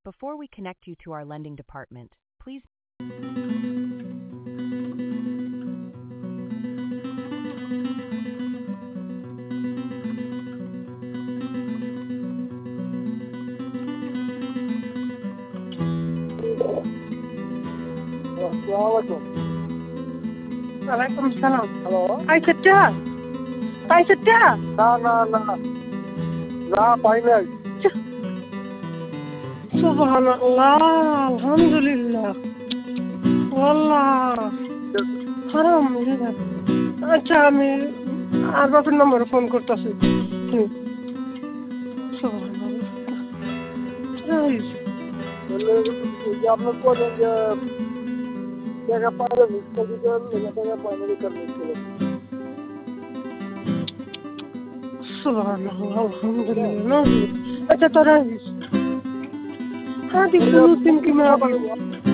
Before we connect you to our lending department, please. ওয়ালাইকুম সালাম। Hello, পাইছেটা পাইছেটা? না না না না, পাই নাই। সুবহানাল্লাহ, আলহামদুলিল্লাহ, আল্লাহ হারাম। আচ্ছা, আমি আর বাপের নম্বরে ফোন করতেছি। সুবহানাল্লাহ। আপনার বলেন যে টাকা পাইলে মিস করে দিতেন, টাকা পাইলে মিস করে দিতেন। সুবহানাল্লাহ, আলহামদুলিল্লাহ। আচ্ছা, তোরা হ্যাঁ, দিচ্ছি।